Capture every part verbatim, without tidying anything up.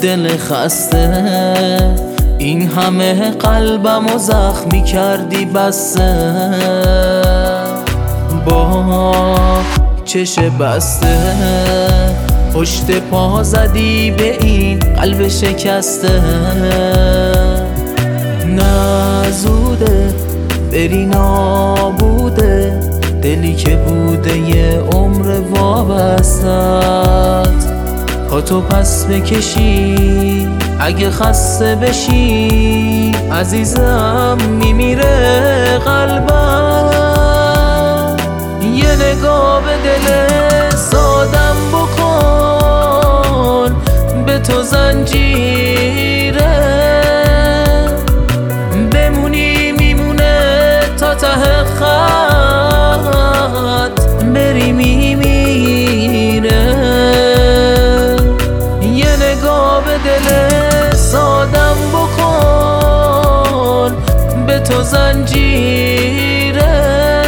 دل خسته، این همه قلبمو زخمی کردی بسته. با چش بسته پشت پا زدی به این قلب شکسته. نه زوده بری نابوده، دلی که بوده یه عمر وابستت. پا تو پس بکشی اگه خسته بشی، عزیزم میمیره قلبم. یه نگاه به دل سادم بکن، به تو زنجیره بمونی میمونه تا ته خط، بری میمیره. یه نگاه به دل سادم بکن، به تو زنجیره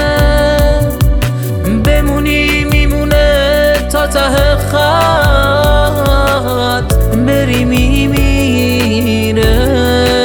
بمونی میمونه تا ته خط، بری میمیره.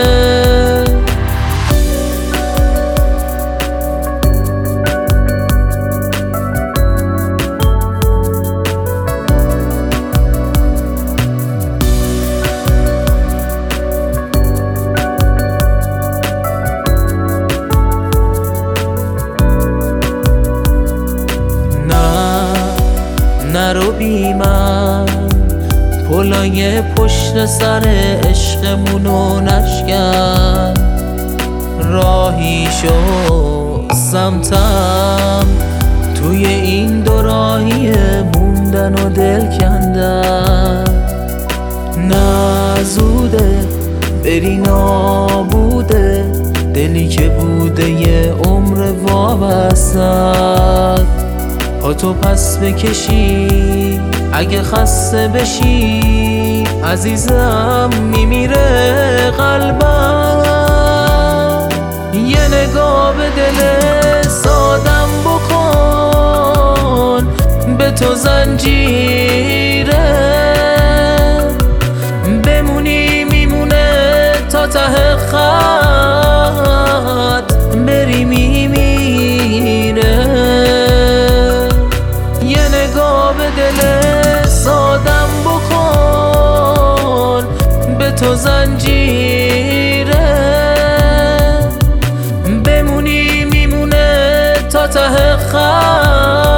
نرو بی من، پلای پشت سر عشقمونو نشکن. راهی شو سمتم توی این دو راهی موندن و دل کندن. نه زوده بری نابوده، دلی که بوده یه عمر وابستت. پا تو پس بکشی اگه خسته بشی، عزیزم میمیره قلبم. یه نگاه به دل سادم بکن، به تو زنجیره بمونی میمونه تا ته خط، بری میمیره. یه نگاه به دل سادم بکن، به تو زنجیره بمونی میمونه تا ته خط.